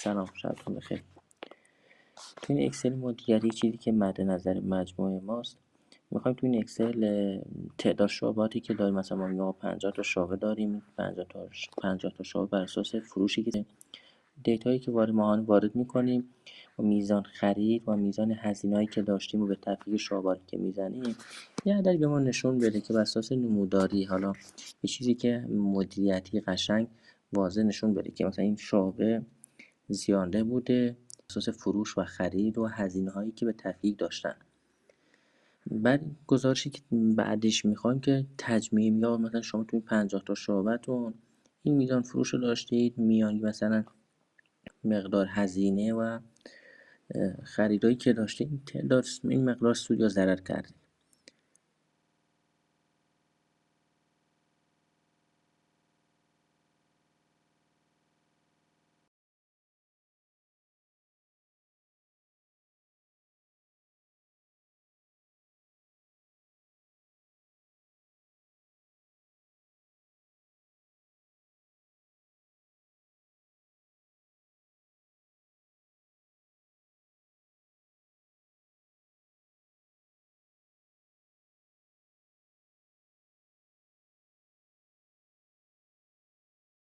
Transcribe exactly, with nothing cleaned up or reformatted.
سلام، شبتون بخیر. تو این اکسل مدیریتی چیزی که مد نظر مجموعه ماست، میخوایم تو این اکسل اه، تعداد شعباتی که داریم، مثلا ما میگیم پنجاه تا شعبه داریم، پنجاه تا پنجاه تا شعبه بر اساس فروشی که دیتایی که وارد ماهانه وارد میکنیم و میزان خرید و میزان هزینه‌ای که داشتیم و به تفکیک شعباتی که میزنیم یه عددی به ما نشون بده که بر اساس نموداری، حالا یه چیزی که مدیریتی قشنگ واضح نشون بده که مثلا این شعبه زیاده بوده اساس فروش و خرید و هزینه هایی که به تفکیک داشتن. بعد گزارشی که بعدش میخوایم که تجمیع، یا مثلا شما توی پنجاه تا شعبتون این میزان فروش رو داشتید، میانی مثلا مقدار هزینه و خریدایی که داشتید، این تعداد این مقدار سود یا ضرر کرده.